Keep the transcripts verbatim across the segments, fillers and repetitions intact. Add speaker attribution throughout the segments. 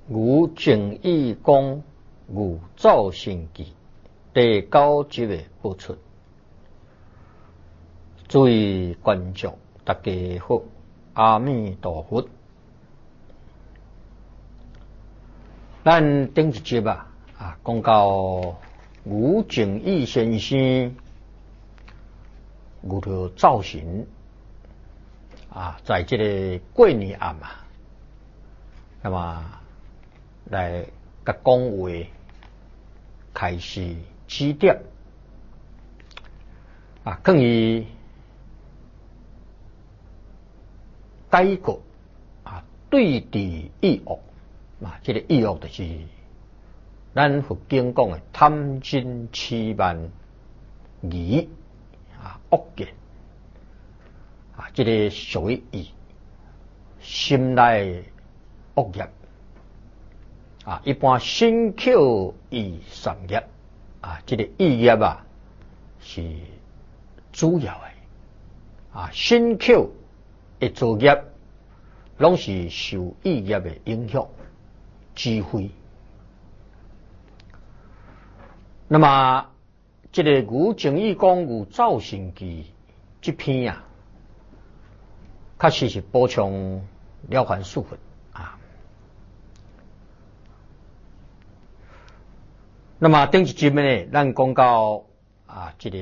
Speaker 1: 吾正义公，吾造神记，第九集的播出。诸位观众，大家好，阿弥陀佛。咱顶一集啊，啊讲到吴正义先生，吾的造神啊，在这个过年暗啊，那么来甲讲话，开始指点啊，关于改革啊，对治异恶啊，这个异恶就是咱佛经讲的贪嗔痴慢疑啊恶见啊，这个属于异心内恶业啊，一般身口意三业啊，这个意业啊是主要的啊，身口的作业拢是受意业的影响指挥。那么这个吴正义讲有造神记这篇啊，确实是补充了凡四训啊。那么顶一集呢，咱讲到啊，这个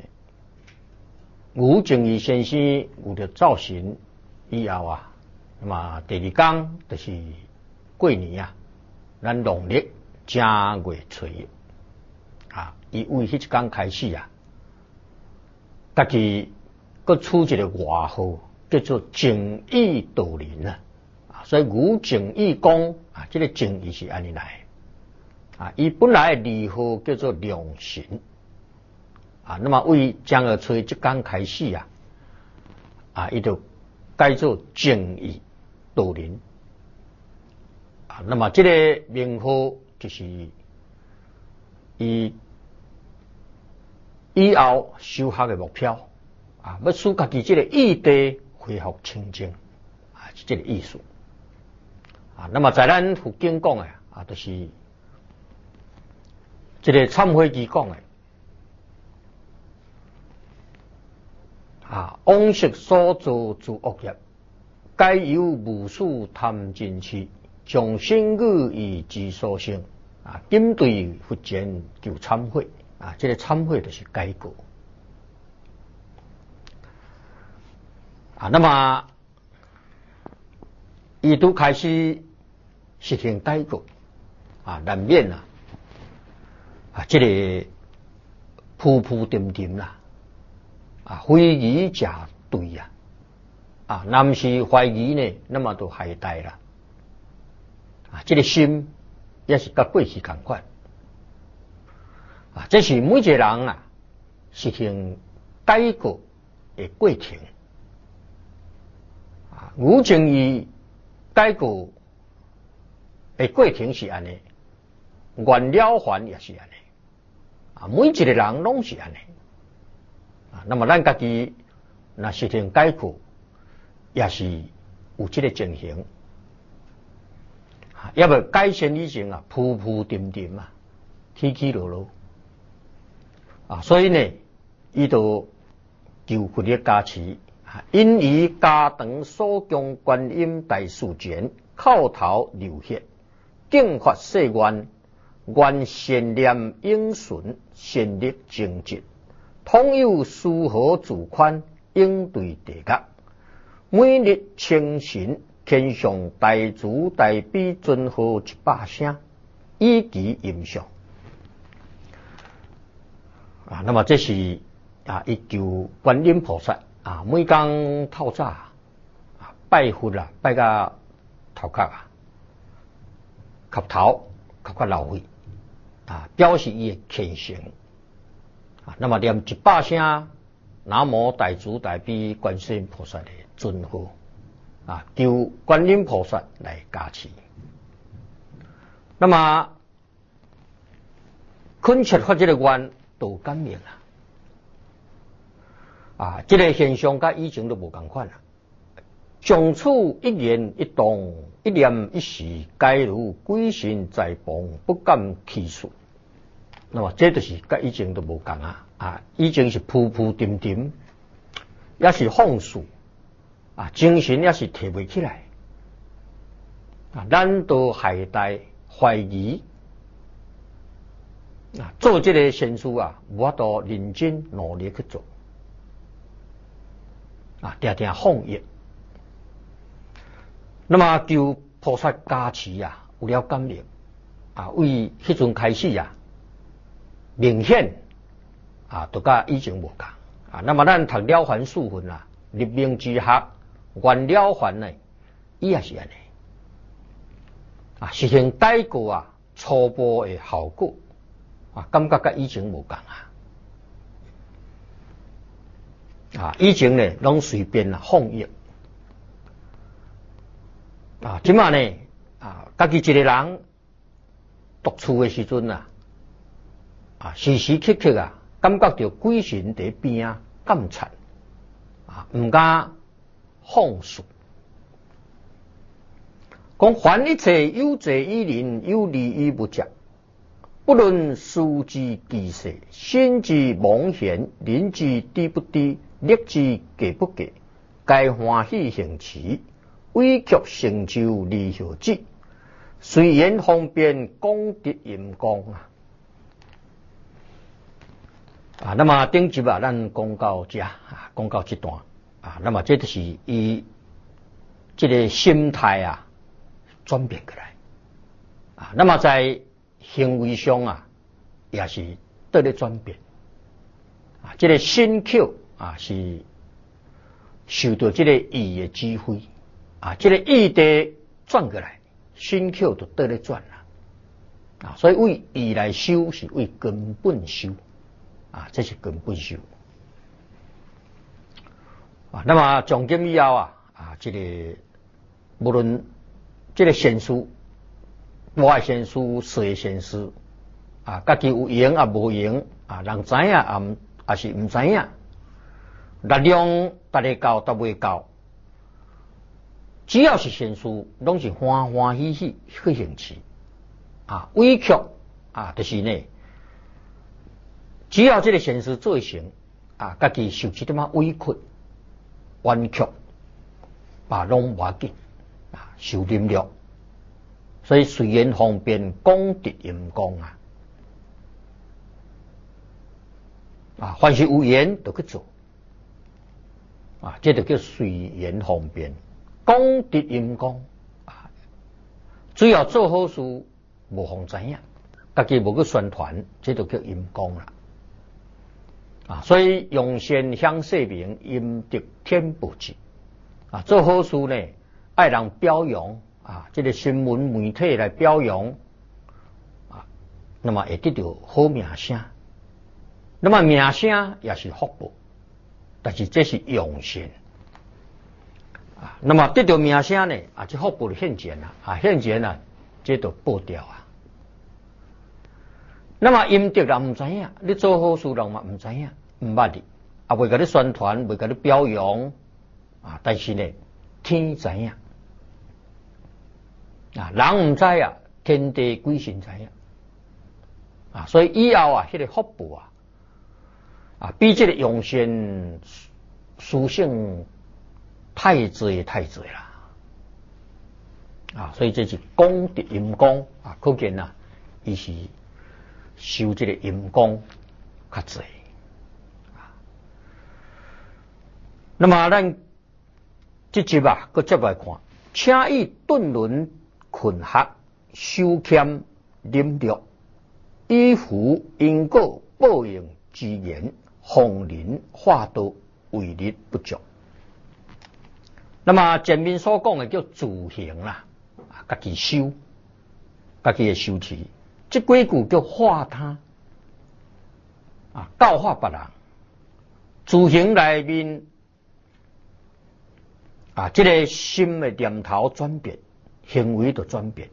Speaker 1: 吴正义先生有着造神以后啊，那么第二天就是过年啊，咱农历正月初一啊，伊为迄一天开始啊，家己佮出一个外号叫做正义道人啊，啊，所以吴正义讲啊，这个正义是安尼来啊，伊本来的字号叫做良神啊，那么为正月初一这天开始啊，啊，伊就改做正义道人啊，那么这个名号就是伊以后修学的目标啊，要使家己这个义地恢复清净啊，是这个意思啊。那么在咱佛经讲的啊，就是这个忏悔记讲的啊，往昔所造之恶业，皆由无始贪嗔痴，将身语意之所生啊，今对佛前求忏悔啊，这个忏悔就是改过啊。那么伊都开始实行改过啊，难免啊啊，这个铺铺颠颠啦啊，非疑假对呀啊，若不是怀疑呢，那么就害呆啦啊，这个心也是甲过去同款啊，这是每一个人啊实行改过的过程啊。吴正义改过的过程是安尼，愿了还也是安尼啊，每一个人拢是安尼啊。那么咱家己若实行改过，也是有这个情形。要不改善以前啊，铺铺颠颠啊，起起落落啊，所以呢，伊就求佛的加持啊，因以加长所供观音大士前，叩头流血，敬发誓愿，愿善念永存，善力精进，倘有丝毫自宽，应对地觉，每日清晨。天上大慈大悲尊号一百声，以其音上啊。那么这是啊，一求观音菩萨啊，每天透早啊拜佛啦，拜到头壳啊，磕头磕到老尾啊，表示伊的虔诚啊。那么念一百声南无大慈大悲观世音菩萨的尊号。啊，求观音菩萨来加持。那么恳切发这个愿，都感应啊！啊，这个现象甲以前都无同款啦。 从此一言一动，一念一时，皆如鬼神在旁，不敢起事。那么这就是跟以前都无共啊！啊，以前是浮浮沉沉，也是放肆啊，精神也是提袂起来啊，咱都还在怀疑啊，做这个善事啊，无法度认真努力去做啊，定定放逸。那么求菩萨加持啊，有了感应啊，为迄阵开始啊。明显啊，都甲以前无共啊。那么咱读了凡四训啊，立命之学，愿了凡呢，伊也是安尼啊，实行改革啊，初步的效果啊，感觉甲以前无共啊。啊，以前呢，拢随便啊放逸啊，即马呢啊，家己一个人独处的时阵啊。啊，时时刻刻啊，感觉到鬼神在边啊监察啊，唔敢放肆。讲凡一切有罪于人，有利于物者，不论事之奇细，心之妄言，人之低不低，力之价不价，该欢喜行持，委曲成就利后之，随缘方便，功德阴功啊。啊，那么顶集啊，咱讲到这啊，讲到这段啊，那么这就是伊这个心态啊转变过来啊，那么在行为上啊，也是得了转变啊，这个心口啊是受到这个意的指挥啊，这个意的转过来，心口就得了转了啊，所以为意来修是为根本修。啊，这是根本修啊。那么从今以后啊，啊，这个无论这个善事、坏善事、衰善事啊，家己有用啊无用啊，人知影啊，唔也是唔知影，力量达得到达未到，只要是善事，拢是欢欢喜喜去行持啊，委屈啊，就是呢。只要这个善事做成啊，家己受一点仔委屈、冤屈，啊，拢无要紧啊，受忍了。所以随缘方便，功德阴功啊，啊，凡是有缘就去做啊，这就叫随缘方便，功德阴功啊。只要做好事，无妨知影，家己无去宣传，这就叫阴功啦。啊，所以用善享世名，阴德天不至啊！做好事呢，爱人表扬啊，这个新闻媒体来表扬啊，那么会得到好名声。那么名声也是福报，但是这是用善啊。那么得到名声呢，啊，这福报就现前了啊，现前啊，这就报掉啊。那么阴德人唔知影，你做好事人嘛唔知影，唔捌你，啊未甲你宣传，未甲你表扬啊，但是呢，天知影啊，人唔知啊，天地鬼神知影啊，所以以后啊，迄、那个福报啊，啊比这个用善殊胜太济太济啦啊，所以这是功德阴功啊，可见啊，伊是。修这个阴功较济啊，那么咱这集啊，搁接来看，请以顿轮困惑，修谦忍辱，依附因果报应之言，逢人化道，为力不足。那么前面所讲的叫自行啦，啊，家己修，家己的修持。这几句叫化他啊，教化别人，自行内面啊，这个心的念头转变，行为就转变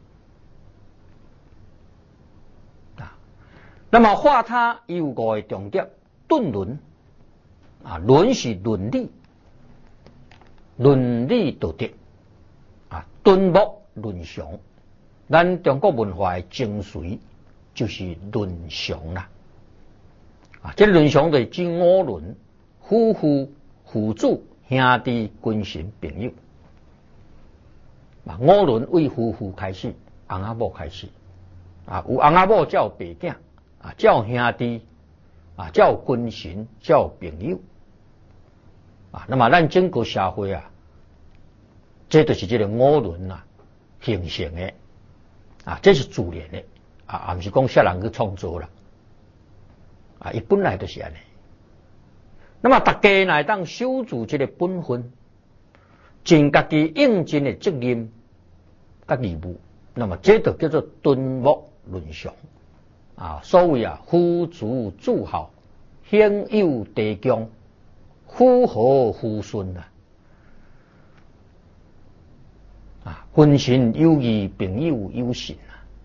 Speaker 1: 啊。那么化他有五个重点，顿论啊，论是伦理伦理道德啊，敦睦伦常。咱中国文化的精髓就是伦常啦。啊，这伦常就是指五伦：夫妇、父子、兄弟、君臣、朋友。啊，五伦为夫妇开始，翁仔某开始。啊，有翁仔某才有爸囝，啊，才有兄弟，啊，才有君臣，才有朋友。啊，那么咱整个社会啊，这就是这个五伦啊形成的。啊，这是自然的，啊，啊，不是讲谁人去创造啦，啊，伊本来就是安尼。那么大家来当守住这个本分，尽家己应尽的责任甲义务，那么这就叫做敦睦伦常。啊，所谓啊，夫子子孝，兄友弟恭，夫和妇顺啊。啊，君臣有义，朋友有信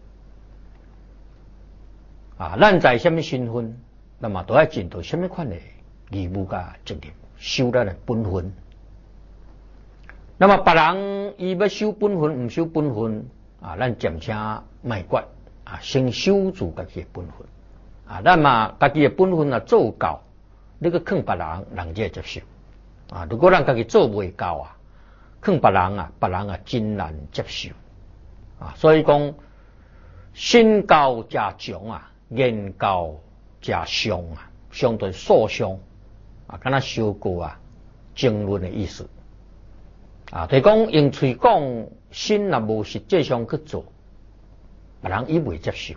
Speaker 1: 啊！啊，咱在什么身份，那么都要尽到什么款的义务甲责任，守咱的本分。那么别人伊要守本分，唔守本分啊，咱暂且卖管啊，先守住家己的本分啊。咱嘛家己的本分啊做到，你个劝别人，人才接受啊。如果咱家己做袂到啊，劝别人啊，别人啊真难接受啊，所以讲身教加强啊，言教加伤啊，相对诉讼啊，敢若相过啊争论的意思啊，就是讲用嘴讲，心若无实际上去做，别人伊袂接受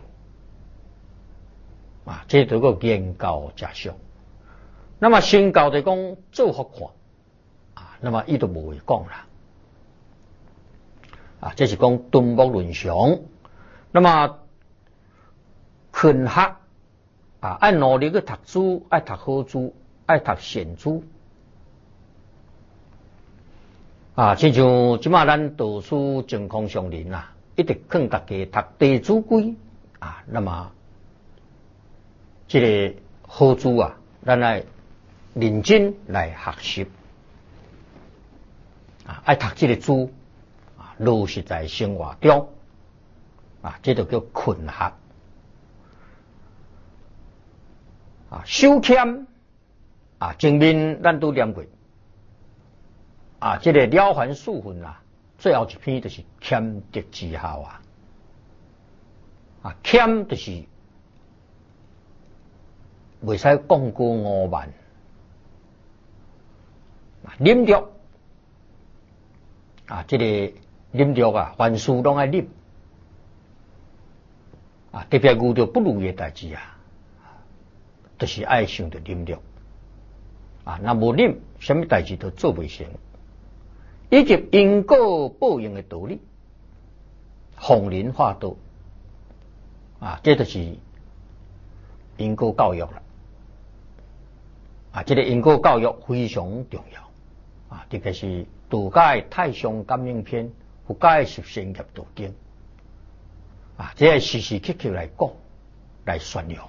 Speaker 1: 啊，这就个言教加伤。那么身教就讲做好看啊，那么伊就无会讲啦。啊，这是讲敦睦伦常。那么勤学啊，爱努力去读书，爱读好书，爱读善书。啊，亲像即马咱读书健康上人啊，一直劝大家读《弟子规》啊。那么这个好书啊，咱来认真来学习啊，爱读这个书。落实在生活中啊，这就叫勤学啊。守谦啊，前面咱都念过啊，这个了凡四训啊，最后一篇就是谦德之孝啊。啊，谦就是袂使讲过傲慢，忍着啊，这个。忍着啊，凡事拢爱忍啊，特别遇到不如意的代志啊，就是爱想着忍着啊。那无忍，什么代志都做袂成。以及因果报应的道理，逢人化道啊，这就是因果教育了啊。这个因果教育非常重要啊，特别是道家的太上感应篇。佛家的十善业道经啊，这时时刻刻来讲来宣扬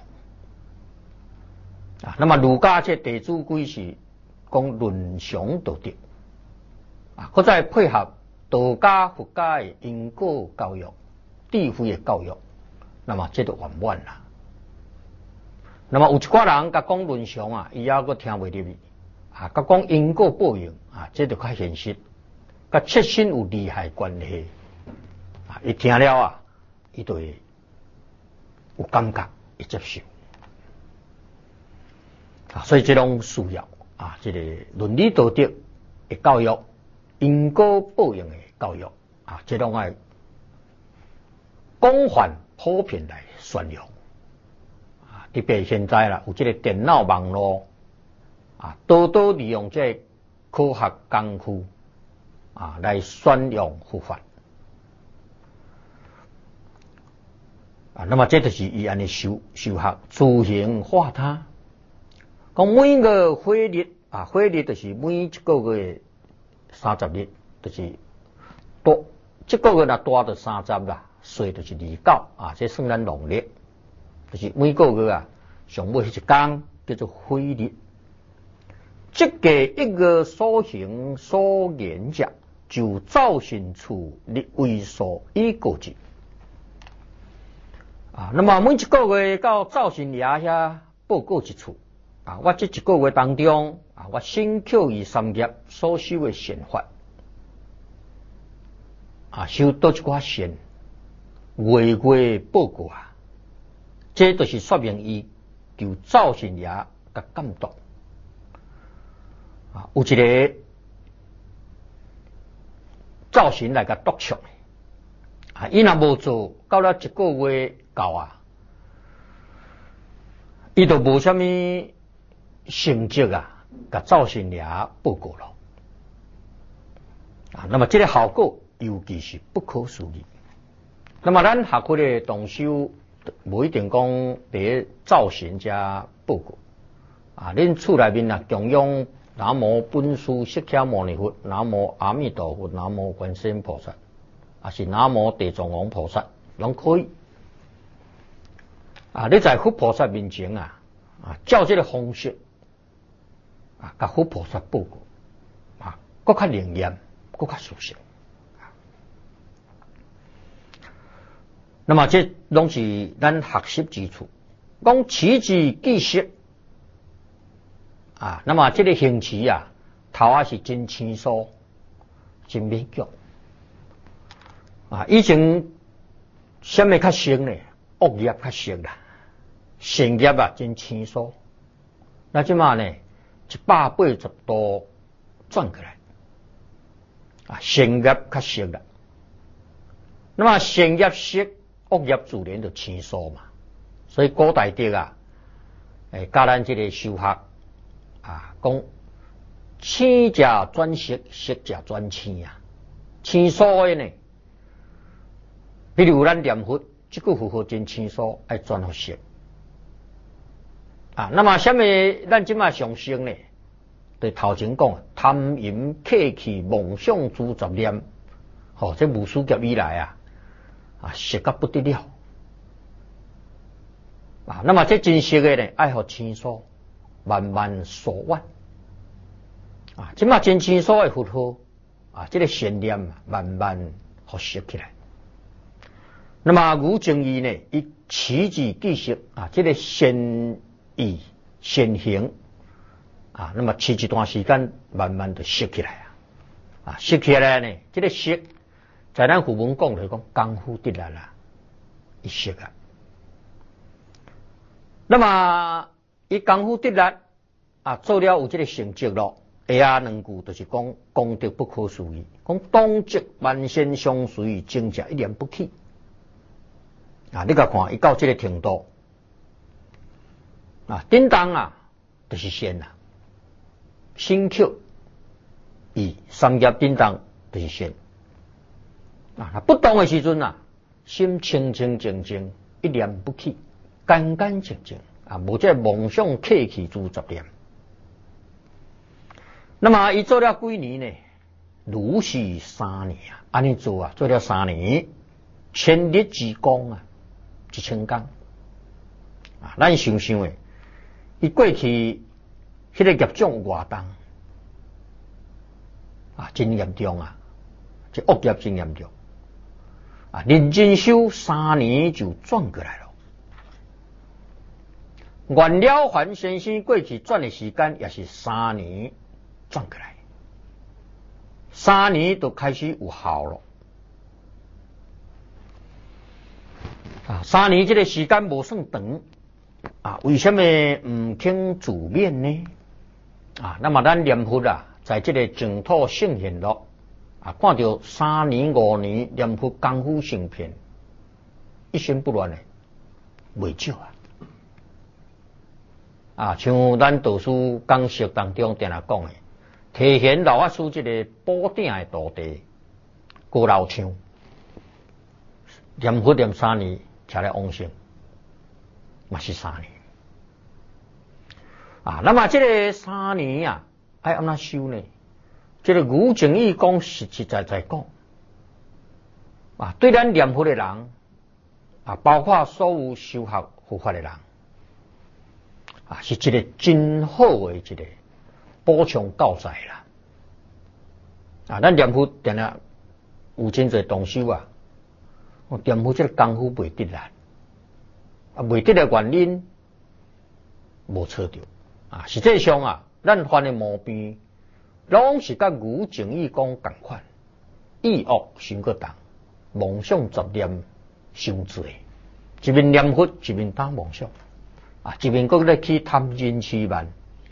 Speaker 1: 啊。那么儒家这弟子规是讲伦常道德啊，佮再配合道家、佛家的因果教育、智慧的教育，那么这就圆满啦。那么有一寡人甲讲伦常啊，伊也佮听袂入去啊，甲讲因果报应啊，这就较现实。甲切身有利害关系啊！伊听了啊，伊就会有感觉，会接受啊。所以这种需要啊，这个伦理道德的教育、因果报应的教育啊，这种爱广泛普遍来宣扬啊。特别现在啦，有这个电脑网络啊，多多利用这科学工具。啊，来宣扬佛法啊，那么这就是伊安尼修修学自行化他。讲每个会日啊，会日就是每一个月三十日，就是多这个月若多就三十啦，岁就是二九啊，这算咱农历，就是每个月啊上尾迄一天叫做会日。 即个一个所行所言者，就造成处立为所以告之。啊，那么每一个月到造神爷遐报告一处。啊，我这一个月当中，啊，我先扣于三业所修的善法，啊，修多一寡善，月月报告啊，这都是说明伊求造神爷甲监督。啊，有一个造神来甲督促，啊，伊若无做，到了一个月到啊，伊就无啥物成绩啊，甲造神爷报告了。啊，那么这个效果尤其是不可思议。那么咱学会的同修，无一定讲伫造神家报告。啊，恁厝内面啊，供养南无本师释迦牟尼佛，南无阿弥陀佛，南无观世音菩萨，啊是南无地藏王菩萨，拢可以。啊，你在佛菩萨面前啊，啊照这个方式。啊，甲佛菩萨报告，啊，搁较灵验，搁较舒适。那么这拢是咱学习之处。讲持之记识，啊，那么这个行持啊，头啊是真清疏，真美脚。啊，以前什么较深呢？恶业较深啦，善业啊真清疏。那即嘛呢？一百八十度转过来，啊，善业较熟啦。那么善业熟，恶业自然就清疏嘛。所以古代的啊，诶，教咱这个修学啊，讲清者转熟，熟者转清啊。清疏的呢，比如咱念佛，这句符号真清疏，爱转好熟。啊，那么什么咱即马上升呢？对头前讲，贪淫客气妄想诸杂念，吼、哦，这无数劫以来啊，啊，熟到不得了。啊，那么这真实的呢，爱好清疏，慢慢疏远。啊，即马真清疏的佛号，啊，这个善念慢慢好熟起来。那么无正义呢，以持之记识啊，这个善意善行啊，那么持一段时间，慢慢就熟起来啊，啊，熟起来呢，这个熟，在咱古文讲来讲，功夫得来啦，一熟啊。那么伊功夫得来啊，做了有这个成绩咯，下两句就是讲功德不可思议，讲当即万仙相随，精者一念不起啊！你甲看，伊到这个程度。啊，叮当啊，就是善啊，心口以三业叮当就是善啊。不动的时阵啊，心清清静静，一念不起，干干净净啊，无这妄想客气诸杂念。那么伊做了几年呢？如是三年啊，安尼做啊，做了三年，千日之功啊，一千工啊，咱想想诶。伊过去迄个业障有偌重啊，真严重啊！这恶业真严重啊！认真修三年就转过来了。袁了凡先生过去转的时间也是三年转过来，三年就开始有效了啊！三年这个时间无算长。啊，为什么唔肯自勉呢？啊，那么咱念佛啊，在这个净土圣贤录啊，看到三年五年念佛功夫成片，一心不乱的，未少啊。啊，像咱道师讲述当中定来讲的，提贤老法师这个宝鼎的徒弟高老昌，念佛念三年，才来往生。嘛是三年啊，那么这个三年啊，爱安怎修呢？这个古正义讲实实在在讲啊，对咱念佛的人啊，包括所有修学佛法的人啊，是一个真好的一个补充教材啦。啊，咱念佛定定有真侪同修啊，念佛这个功夫袂得啦，啊，袂得的原因无错着啊。实际上啊，咱犯的毛病，拢是甲愚情意讲共款，意恶伤过重，妄想杂念伤多，一面念佛，一面打妄想，啊，一面搁咧去贪嗔痴慢，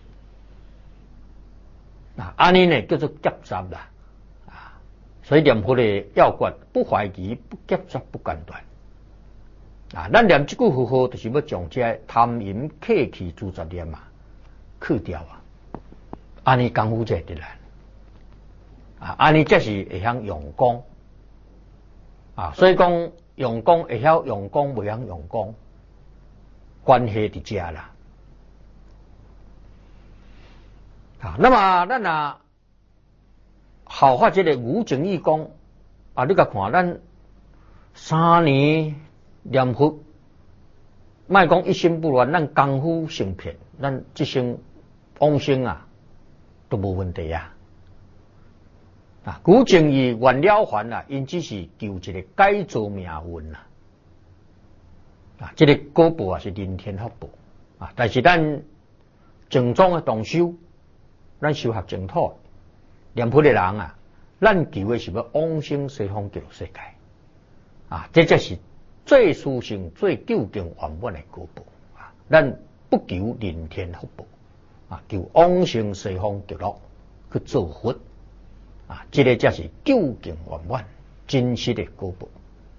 Speaker 1: 啊，安尼呢叫做夹杂啦。所以念佛的要诀，不怀疑、不夹杂、不间断。啊，咱念这句佛号，就是要将这贪淫、客气、诸杂念啊去掉啊。安尼功夫才得来。啊，安尼才是会晓用功。啊，所以讲用功会晓用功，袂晓用功，关系伫遮啦。啊，那么咱啊。效法这个愚情意讲啊，你甲看咱三年念佛，莫讲一心不乱，咱功夫成片，咱这生往生啊都无问题啊。啊，愚情意原了还啊，因只是求一个改造命运啊。啊，这个果报啊是人天福报啊，但是咱正宗的同修，咱修学净土。念佛的人啊，咱求的是要往生西方极乐世界啊，这才是最殊胜、最究竟圆满的果报啊。咱不求人天福报啊，求往生西方极乐去做佛啊，这个才是究竟圆满、真实的果报。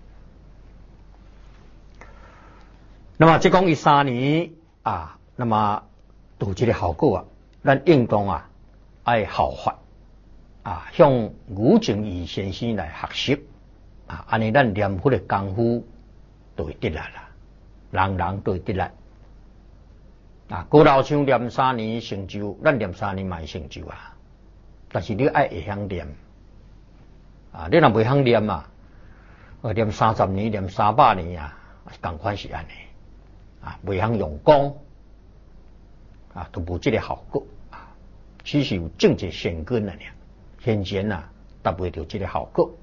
Speaker 1: 那么，这讲伊三年啊，那么有这个效果啊，咱应当啊爱效法。啊，向愚情意先生来学习啊，安尼咱念佛的功夫都会得来啦，人人都会得来。啊，古老像念三年成就，咱念三年嘛成就啊，但是你爱会晓念啊，你若袂晓念啊，念三十年、念三百年啊，同款是安尼啊，袂晓用功啊，都无这个效果啊，只是有政治善根啊。现前啊，达不到这个效果。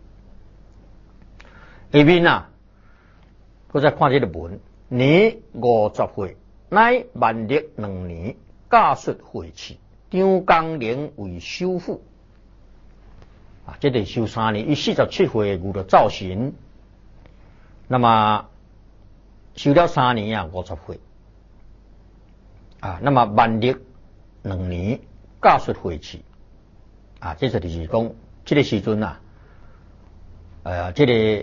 Speaker 1: 下面啊，我再看这个文，年五十岁，乃万历两年，驾xuất会试，张光陵为首辅。啊，这个修三年，伊四十七岁遇到造神，那么修了三年啊，五十岁。啊，那么万历两年，驾xuất会试。啊，这就是讲，这个时阵啊，呃，这个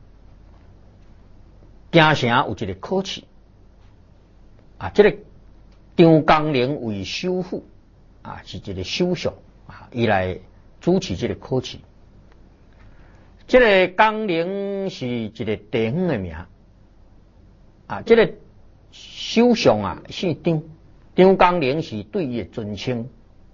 Speaker 1: 京城有一个考试，啊，这个张光陵为首辅，啊，是一个首相啊，伊来主持这个考试。这个光陵是一个地方的名，啊，这个首相啊姓张，张光陵是对伊的尊称。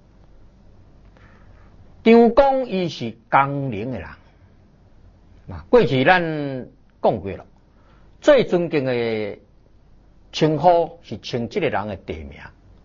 Speaker 1: 张光伊是光陵的人，啊，过去咱讲过了，最尊敬的称呼是称这个人的地名，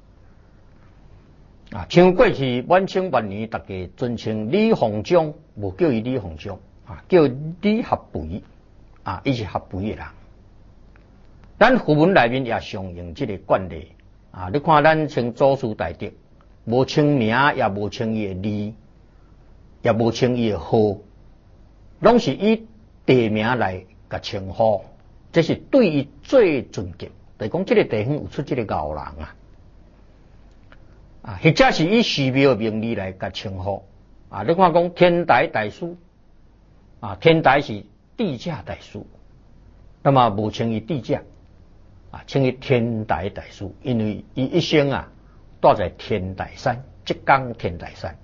Speaker 1: 啊，像过去晚清晚年大家尊称李鸿章，无叫伊李鸿章，啊，叫李合肥，啊，伊是合肥的人。咱佛文内面也常用这个惯例，啊，你看咱称祖师大德，无称名，也无称伊的字。也无称伊的号，拢是以地名来甲称呼，这是对伊最尊敬。就是讲，这个地方有出这个高人啊，啊，或者是以寺庙名义来甲称呼啊。你看讲天台大师啊，天台是地价大师，那么无称伊地价啊，称伊天台大师，因为伊一生啊住在天台山，浙江天台山。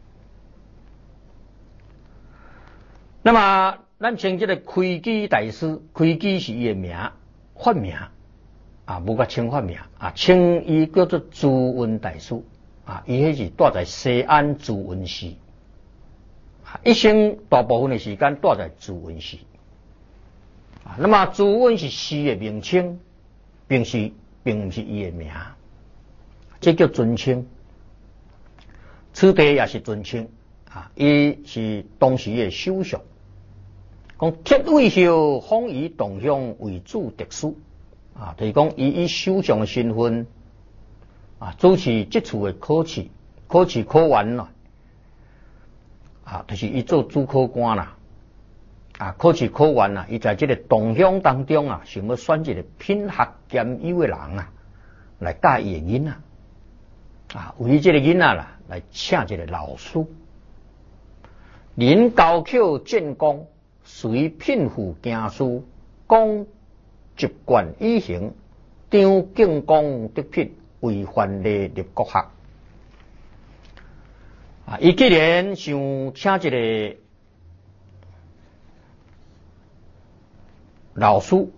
Speaker 1: 那么，咱称这个开基大师，开基是伊的名，法名啊，无甲称法名啊，称伊叫做朱文大师啊，伊迄是住在西安朱文寺，啊，一生大部分的时间住在朱文寺啊。那么朱文是寺的名称，并是并不是伊的名，这叫尊称。 此地也是尊称啊，伊是当时的首相。讲铁位后封以同乡为主特使啊，就是讲伊以首相的身份啊主持这次的考试，考试考完了啊，就是伊做主考官啦啊，考试考完啦，伊在这个同乡当中啊，想要选一个品学兼优的人啊，来教伊的囡仔啊，为这个囡仔啦，来请一个老师，临高考建功。随聘赴京师，讲习惯以行，张敬公得聘为范例入国学。啊，伊既然想请一个老师，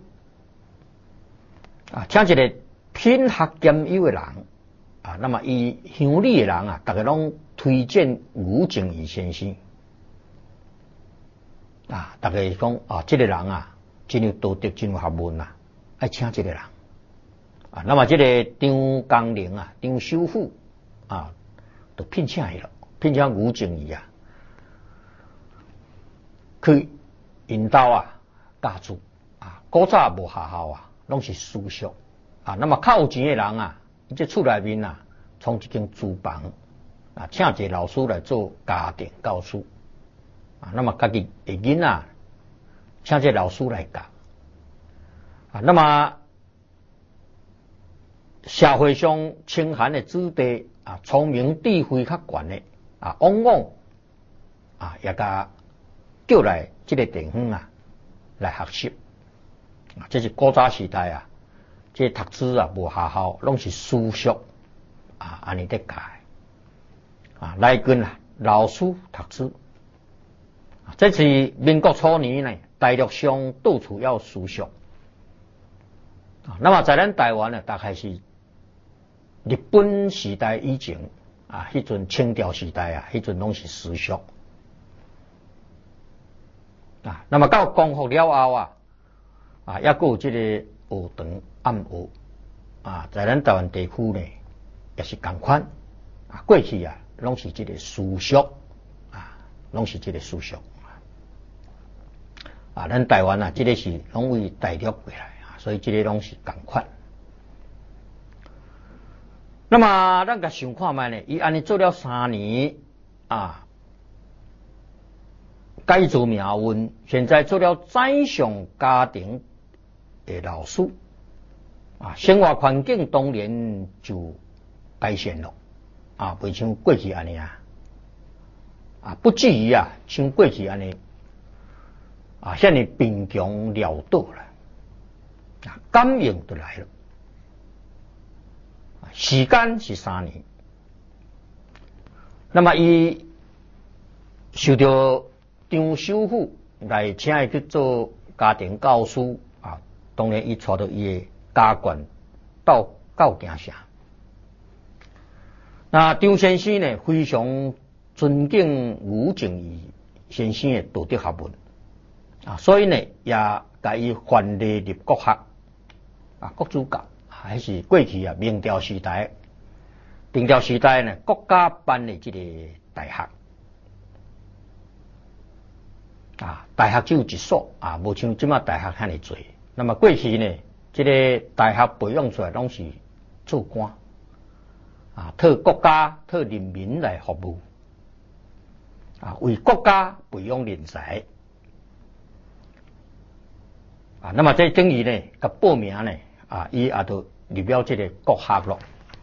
Speaker 1: 啊，请一个品学兼优的人，啊，那么伊乡里的人啊，大家拢推荐吴敬义先生。啊，大家讲啊，这个人啊，真有道德，真有学问啊，爱请这个人啊。那么这个张江陵啊，张首富啊，就聘请伊了，聘请吴敬义啊，去引导啊教书啊。古早无学校啊，拢是私塾啊。那么较有钱的人啊，这厝内面啊，创一间书房啊，请一个老师来做家庭教书。啊，那么家己的囡仔，请这老师来教啊。那么社会上清寒的子弟啊，聪明智慧较悬的啊，往往啊也甲叫来这个地方啊来学习啊。这是古早时代啊，这读书啊无学校，拢是私塾啊，安尼在教啊，来跟啊老师读书。这是民国初年呢，大陆上到处要私塾啊。那么在咱台湾呢，大概是日本时代以前啊，迄阵清朝时代啊，迄阵拢是私塾啊。那么到光复了后啊，啊，也有这个学堂暗学啊，在咱台湾地区呢，也是同款啊。过去啊，拢是这个私塾啊，拢是这个私塾。啊，咱台湾啊，这个是拢为大陆过来啊，所以这个拢是同款。那么咱甲想看卖呢，伊安尼做了三年啊，改做命运，现在做了宰相家庭的老师啊，生活环境当然就改善了啊，袂像过去安尼啊，啊，不至于啊，像过去安尼。啊，现在贫穷潦倒了，啊，感应就来了。时间是三年，那么伊受到张首富来请伊去做家庭教师啊，当然伊带到伊的家眷到到行社。那张先生呢，非常尊敬吴敬义先生的道德学问。啊，所以呢，也甲伊范例入国学啊，国主教还是过去啊，明朝时代，明朝时代呢，国家办的这个大学啊，大学只有一所啊，无像即马大学遐尼多。那么过去呢，这个大学培养出来拢是做官啊，替国家、替人民来服务啊，为国家培养人才。啊，那么这等于呢，甲报名呢，啊，伊也都入了这个国学咯。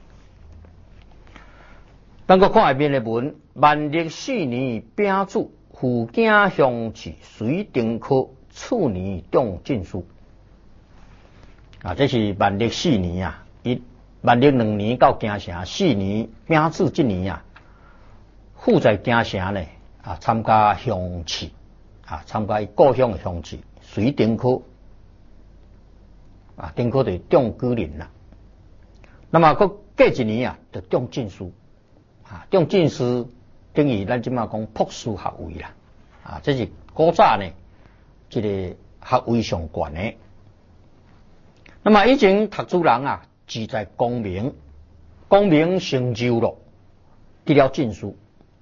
Speaker 1: 咱个看下面的文，万历四年丙子，赴京乡试，随丁科，次年中进士。啊，这是万历四年啊，伊万历两年到京城，四年丙子这年啊，赴在京城呢，啊，参加乡试，啊，参加伊故乡的乡试，随丁科。啊，丁科就中举人啦。那么，佮过一年啊，就中进士。啊，中进士等于咱即马讲博士学位啦。啊，这是古早呢，这个学位上悬的。那么以前读书人啊，志在功名，功名成就了， 得了进士，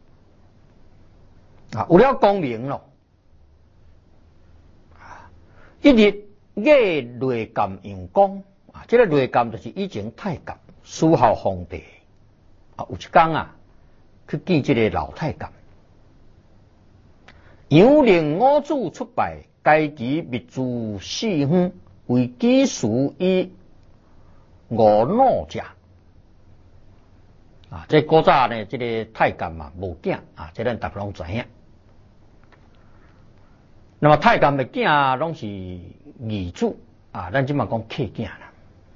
Speaker 1: 啊，有了功名咯。一日夜内监杨公，啊，这个内监就是以前太监，属孝皇帝。啊，有一天啊，去见这个老太监。杨令五子出拜，该其密住四方，为己属以五怒者。啊，这古早呢，这个太监嘛无囝啊，这咱大家拢知影。那么太监的囝拢是儿子啊，咱即嘛讲客囝啦，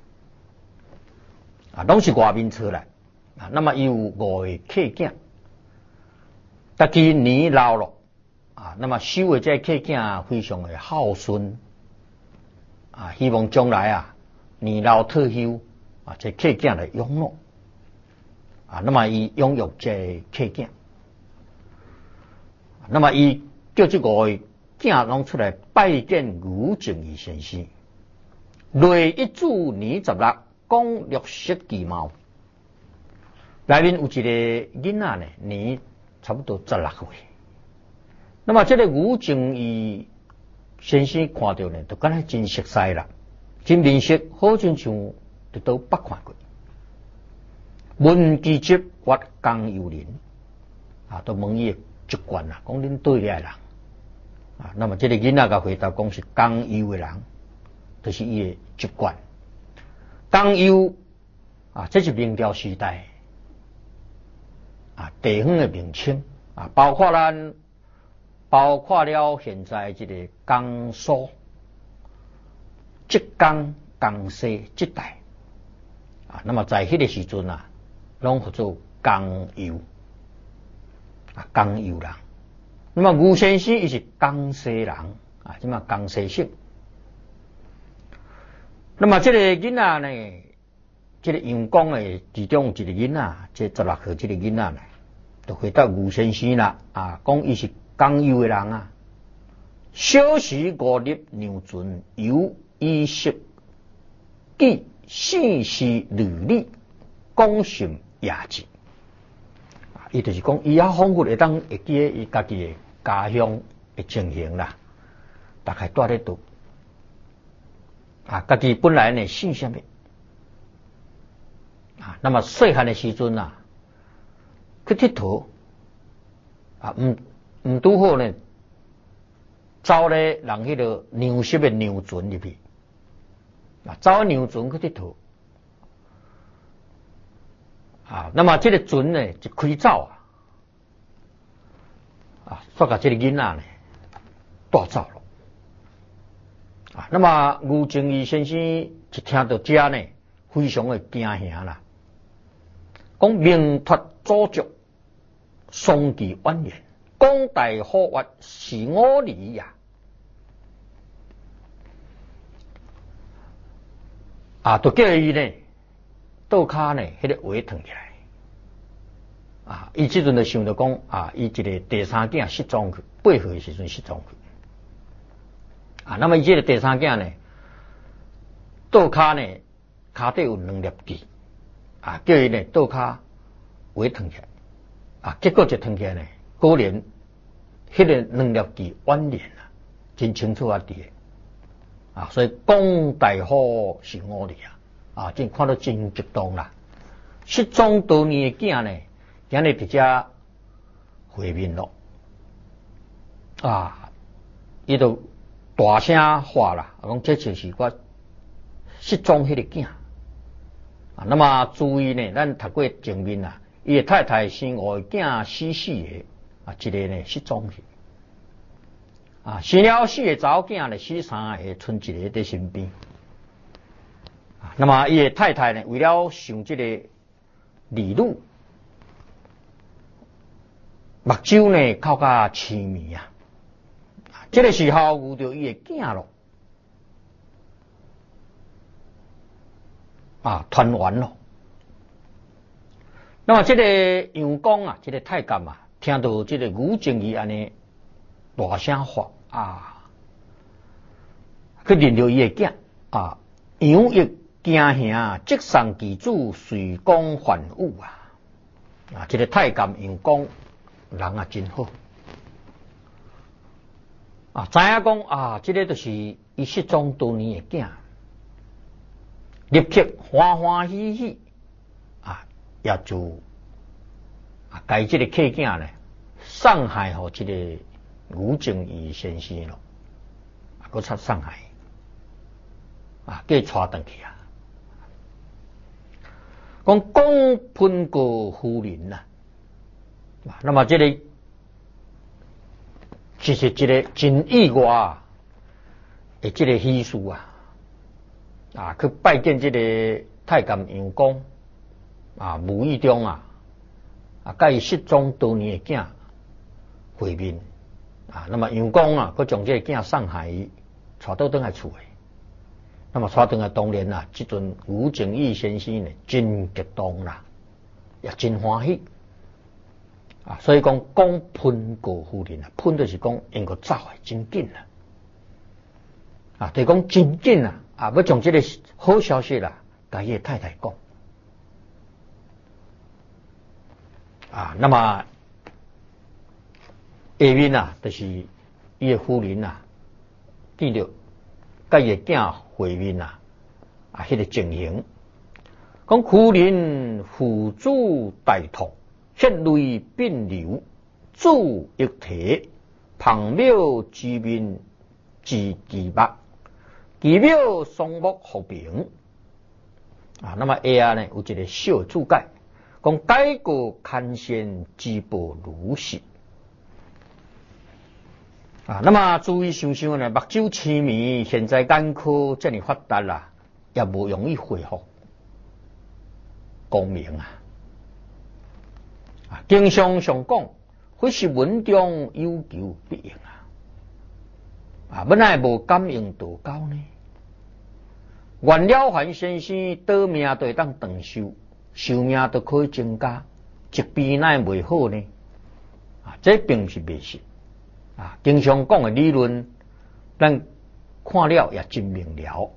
Speaker 1: 啊，拢是外面出来啊。那么伊有五个客囝，逐支年老了啊，那么收的这客囝非常的孝顺啊，希望将来啊年老退休啊，这客囝来养老啊。那么伊养育这客囝，那么伊叫这五个囝拢出来拜见吴正义先生，内一主年十六，讲六色其貌。内面有一个囡仔呢，年差不多十六岁。那么这个吴正义先生看到呢，就感觉真熟悉啦，真面熟，好亲像就都捌看过。问其职，或江有人啊，都问伊职官啦，讲恁对咧人。啊，那么这个囡仔个回答讲是江油的人，就是伊的职官。江油啊，这是明朝时代啊地方的名称啊，包括咱包括了现在这个江苏、浙江、江西这带啊，那么在迄个时阵啊，拢叫做江油啊，江油人。那么吴先生伊是江西人啊，即嘛江西省。那么这个囡仔呢，这个杨公的其中一个囡仔，这十六岁这个囡仔呢，就回答吴先生啦啊，讲伊是江油的人啊。小时五日牛船，有衣食记，姓氏履历，讲信也志。伊就是讲，伊也仿佛会当会记伊家己的家乡的情形啦，大概住咧读啊，家己本来呢姓什么啊？那么细汉的时阵啊，去佚佗啊，唔唔拄好呢，走咧人迄个牛色的牛船入去啊，走牛船去佚佗。啊，那么这个船呢就开走啊，啊，煞甲这个囡仔呢带走了啊。那么吴正义先生一听到这呢，非常的惊吓啦，讲明托祖族，丧其晚年，广大好活是我理呀。啊，就叫伊呢。倒骹呢，迄、那个话腾起来，啊，伊即阵就想着讲啊，伊一个第三囝失踪去，八岁时阵失踪去，啊，那么伊即个第三囝呢，倒骹呢，骹底有两粒痣，啊，叫伊呢倒骹话腾起来，啊，结果就腾起来呢，果然迄个两粒痣完脸啊，真清楚啊伫个，啊，所以讲大好是我哋啊。啊，真看到真激动啦！失踪多年的囝呢，今日伫遮会面咯，啊，伊就大声话啦，讲这就是我失踪迄个囝啊。那么注意呢，咱读过前面啊，伊的太太生五个囝，死四个啊，一个呢失踪去啊，生了四个查某囝呢，死三个，剩一个在身边。那么伊的太太呢，为了想这个利禄，目睭呢靠甲痴迷啊。这个时候遇到伊的囝咯，啊，团圆咯。那么这个杨公啊，这个太监啊，听到这个吴正义安尼大声话啊，去认着伊的囝啊，杨毅。惊吓，即上其主，随光还武啊！ 啊，这个太监用讲人啊真好。啊，知影讲啊，这个就是伊失踪多年的囝，立刻欢欢喜喜啊，也就啊，该这个客囝呢送害给这个吴正义先生咯，啊，搁出送害，啊，给带回去啊。讲公喷过夫人呐、啊，那么这个。其实这个真意外的这个喜事啊，啊，去拜见这个太监杨公啊，无意中啊，啊，甲伊失踪多年的囝会面啊，那么杨公啊，佮将这个囝送下伊，带到倒来厝诶。那么带倒来当然啦，这阵吴正义先生呢，真激动啦，也真欢喜。啊，所以讲讲喷过夫人啊，喷就是讲因个走诶真紧啦，啊，就是讲真紧啦，啊，要将这个好消息啦，甲伊太太讲，啊，那么下面啊，就是伊诶夫人啊，见到甲伊诶囝会面啊，啊，迄个情形，讲夫人父子大同。血泪并流，主一体，旁庙之面之其目，其庙双目和平。啊，那么下呢有一个小注解，讲改过看先之报如是。啊，那么注意想想呢，目睭痴迷，现在眼科这么发达啦，也无容易恢复光明啊。啊，经常上讲，或是文中有求必应啊！啊，本来无感应道教呢。袁了凡先生得命就会当长寿，寿命都可以增加，疾病乃袂好呢？啊，这并不是迷信啊！经常讲的理论，咱看了也真明了。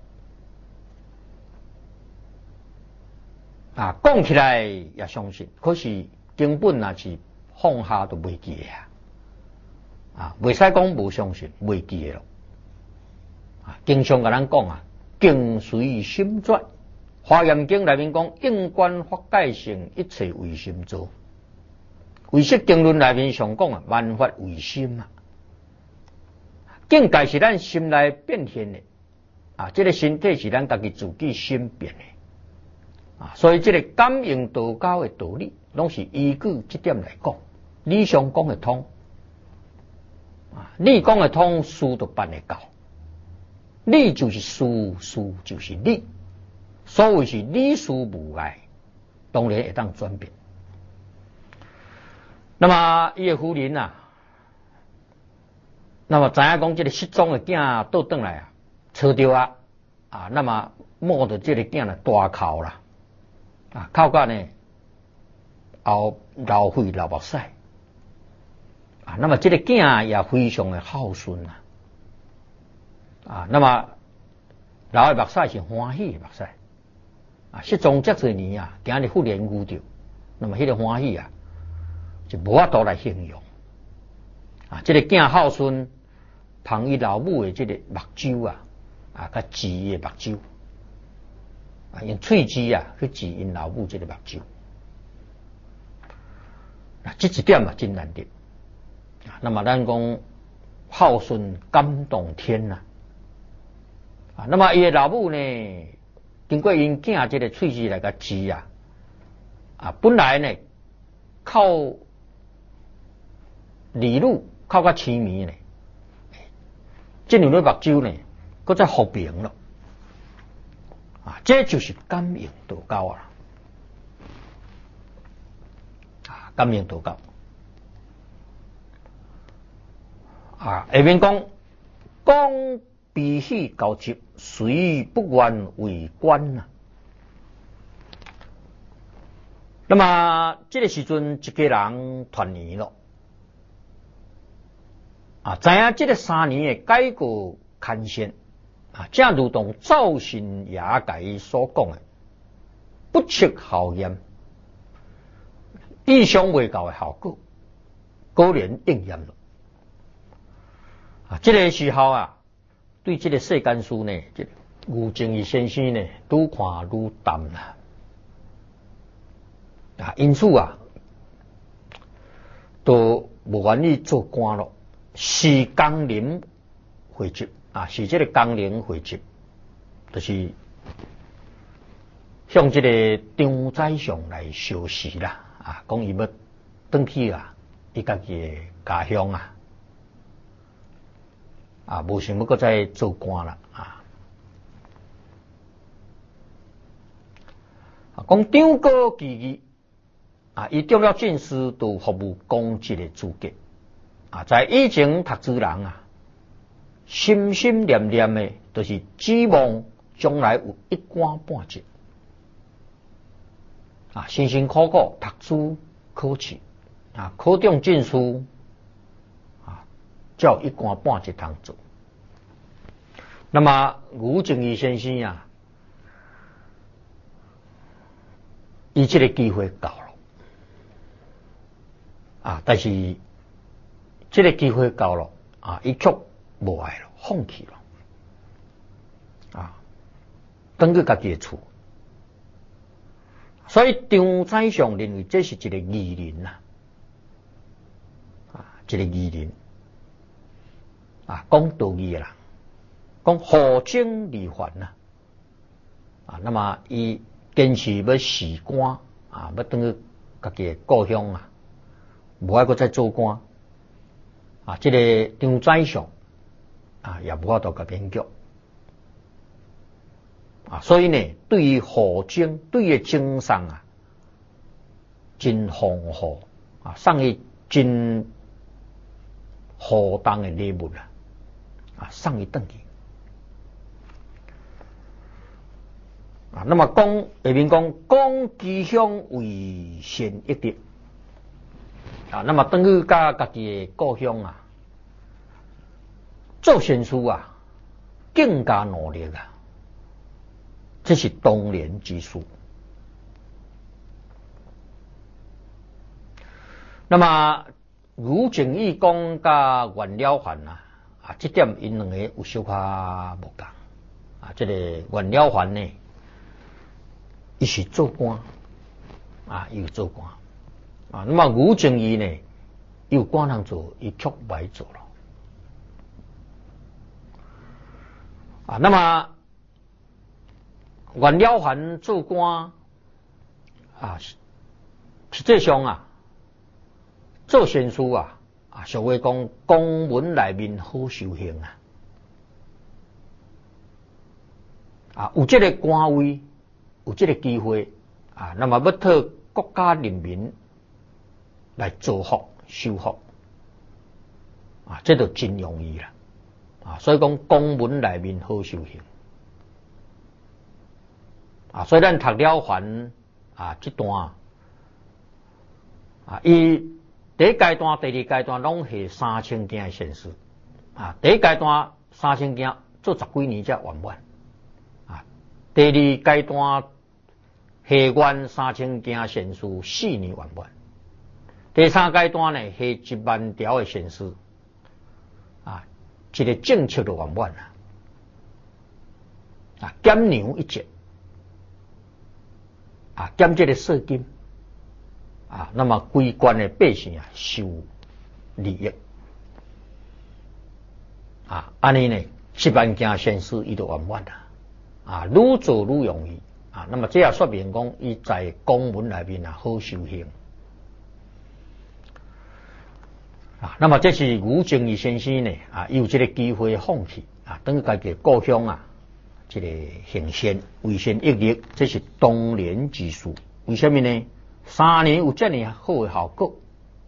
Speaker 1: 啊，讲起来也相信，可是。根本也是放下都袂记啊！啊，袂使讲无相信，袂记咯。啊，经常甲咱讲啊，境随心转。华严经内面讲，应观法界性，一切为心造。唯识经论内面上讲啊，万法为心啊。境界是咱心内变现的啊，这个身体是咱家己自己心变的啊，所以这个感应道教的道理。拢是依据这点来讲，理上讲得通，啊，理讲得通，事就办得到。理就是事，事就是理，所谓是理事无碍，当然会当转变。那么伊个夫人啊，那么知影讲这个失踪的囝倒转来啊，找到啊，啊，那么摸着这个囝呢大哭啦，啊，哭到呢。后流血流目屎啊，那么这个囝也非常的孝顺啊，啊，那么流的目屎是欢喜的目屎啊，失踪这多年啊，今日忽然遇到，那么迄个欢喜啊，就无法度来形容啊，这个囝孝顺，旁伊老母的这个目睭啊，啊，甲治的目睭啊，用喙齿啊去治因老母这个目睭。啊，这一点啊真难得啊！那么咱讲孝顺感动天呐啊！那么伊的老母呢，经过因囝这个喙齿来个治啊啊，本来呢靠离路靠个痴迷呢，这两个目睭呢，搁再复平了啊！这就是感应道教啊！感应道教啊，下面讲讲悲喜交集，谁不愿为官啊？那么这个时阵，一个人团圆了啊，知影这个三年的改革开先啊，正如同赵信雅解所讲的，不测考验。 意想未到的效果，果然应验了。啊，这个时候啊，对这个世间事呢，这个吴正义先生呢，愈看愈淡啦。啊，因此啊，都无愿意做官咯，是江陵汇集啊，是这个江陵汇集，就是向这个张宰相来消息啦。啊，讲伊要回去啊，伊家己的家乡啊，啊，无想要搁再做官啦啊。啊，讲张哥其义啊，伊中了进士都服务公职的资格啊，在以前读书人啊，心心念念的，就是指望将来有一官半职。啊，辛辛苦苦读书考试，啊，考中进士，啊，才有一官半职通做。那么吴正义先生啊，伊这个机会到了，啊，但是这个机会到了，啊，伊却无爱了，放弃了，啊，等去家己的厝。所以张宰相认为这是一个义人呐，啊，一个义人，啊，讲道义的人，讲护政利患呐，啊，那么伊坚持要辞官啊，要等去家己的故乡啊，无爱搁再做官，啊，这个张宰相啊，也无法度甲勉强。啊，所以呢，对于护政，对于经商啊，真丰富啊，送伊真浩荡的礼物啊，啊，送伊转去啊。那么讲下面讲，讲吉祥为先一滴啊，那么等于甲家己的故乡啊，做善事啊，更加努力啊。这是当年之事。那么吴正义讲甲袁了凡啊，啊，这点因两个有小可无共啊。这个袁了凡呢，伊是做官啊，伊有做官啊。那么吴正义呢，有官人做，伊却袂做了啊。那么袁了凡做官啊，实际上啊，做善事啊，啊，所谓讲公文内面好修行啊，啊，有这个官位，有这个机会啊，那么要替国家人民来造福、修福啊，这就真容易啦啊，所以讲公文内面好修行。啊，所以咱读了凡啊，这段啊，伊第一阶段、第二阶段拢是三千件善事啊。第一阶段三千件做十几年才完满啊。第二阶段下愿三千件善事四年完满。第三阶段呢，下一万条的善事啊，一个政策就完满了啊，减粮一节。啊，减这个税金啊，那么规关的百姓啊受利益啊，安尼呢，一万件善事伊就完满了啊，愈做愈容易啊。那么这也说明讲，伊在公文内面啊好修行啊。那么这是吴正义先生呢啊，有这个机会放弃啊，等于家己故乡啊。这个行善为先一力，这是当年之事。为什么呢？三年有这样好的效果，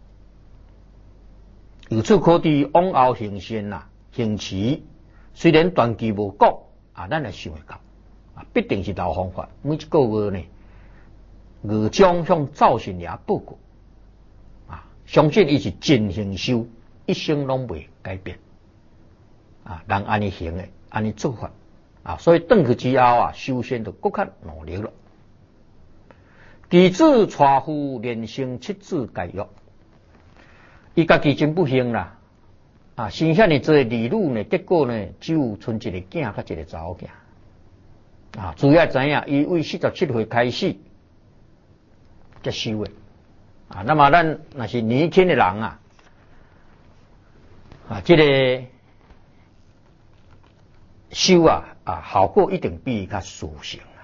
Speaker 1: 由此可知，往后行善呐、行持，虽然短期无够啊，咱也想会到啊，必定是老方法。每一个月呢，二将向赵信也报告啊，相信伊是真行修，一生拢未改变啊，人安尼行的，安尼做法。啊，所以回去之后啊，修仙就更加努力了。 其子娶妇连生七子皆育，伊家己真不幸啦，啊，生遐尼侪儿女呢，结果呢，只有剩一个囝甲一个查某囝。啊，主要知影，伊为四十七岁开始才修的。啊，那么咱若是年轻的人啊，啊，这个修啊啊，效果一定比较殊胜啊。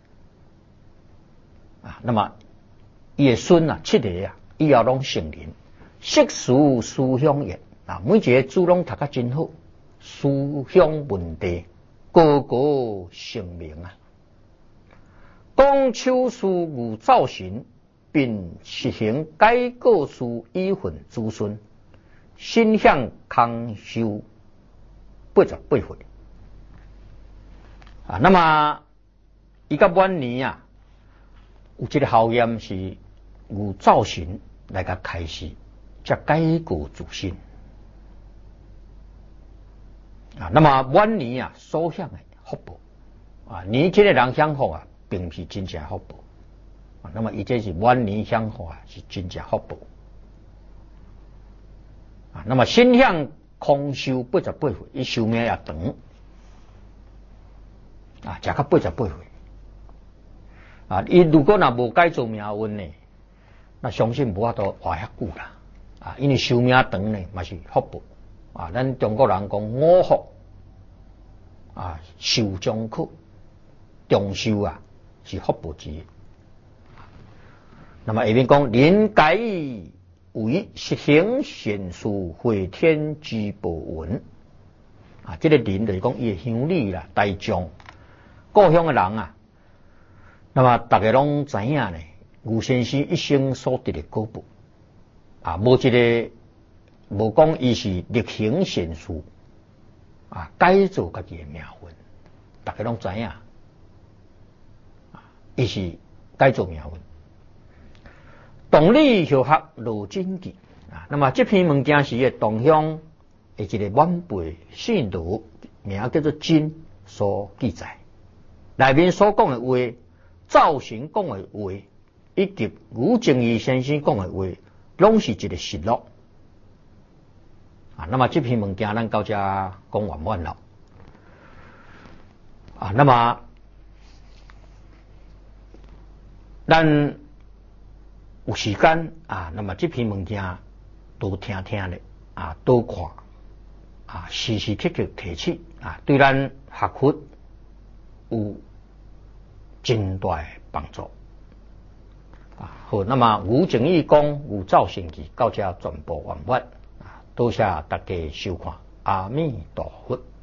Speaker 1: 啊，那么伊的孙啊，七个啊，以后拢成人，识书思乡也啊，每一个字拢读得真好，思乡文地，个个成名啊。当秋书无造型，并实行改过书以训子孙，心向康修八十八岁啊。那么伊甲晚年啊，有一个校验是有造型来甲开始，才改过自新啊。那么晚年啊，所享的福报啊，年轻的人享福啊，并不是真正福报。那么伊这是晚年享福啊，是真正福报啊。那么心向康寿八十八岁，伊寿命也长啊，食到八十八岁啊。伊如果若无改做命运呢，那相信无法度活遐久啦啊。因为寿命长呢，嘛是福报啊。咱中国人讲五福啊，寿终可，长寿啊是福报之一。那么下面讲，临改为实行贤术，回天之宝文啊。这个临就是讲伊的乡里啦、大众、故乡的人啊。那么大家拢知影呢，吴先生一生所得的果报啊，无一个无讲伊是力行贤术啊，改造家己的命运，大家拢知影啊，伊是改造命运。动力小学罗真记啊，那么这篇文件是个同乡的一个晚辈姓罗，名叫做真所记载，内面所讲的话，赵行讲的话，以及吴正义先生讲的话，拢是一个实录啊。那么这篇文件咱到这讲完完了啊。那么咱有时间啊，那么这篇文件多听听咧啊，多看啊，时时刻刻提起啊，对咱学佛有真大的帮助啊。好，那么吴正义讲有造成记到这全部完毕啊，多谢大家收看，阿弥陀佛。